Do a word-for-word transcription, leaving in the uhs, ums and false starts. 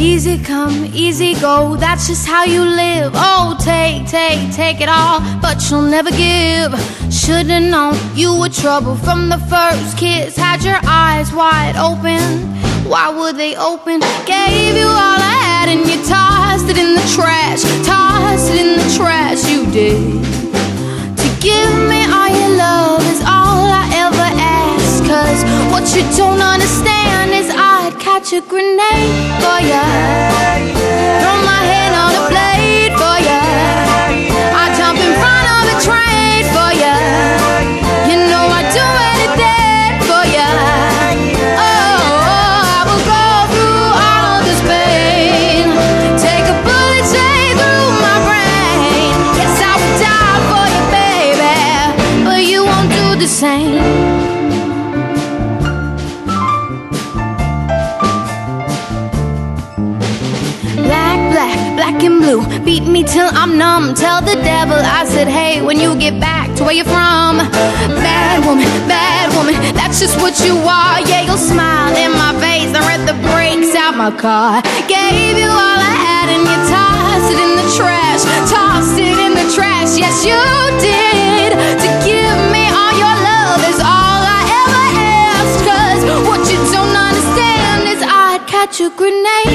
Easy come, easy go, that's just how you live. Oh, take, take, take it all, but you'll never give. Should've known you were trouble from the first kiss. Had your eyes wide open, why were they open? Gave you all I had and you tossed it in the trash. Tossed it in the trash, you did. To give me all your love is all I ever ask. Cause what you don't understand is I'd catch a grenade for ya, throw my hand on a blade for ya, I'd jump in front of a train for ya. You know I'd do anything for ya. Oh, I will go through all this pain, take a bullet straight through my brain. Yes, I would die for you, baby, but you won't do the same. Black and blue, beat me till I'm numb. Tell the devil I said hey when you get back to where you're from. Bad woman, bad woman, that's just what you are. Yeah, you'll smile in my face and rip the brakes out my car. Gave you all I had and you tossed it in the trash. Tossed it in the trash, yes you did. To give me all your love is all I ever asked. Cause what you don't understand is I'd catch a grenade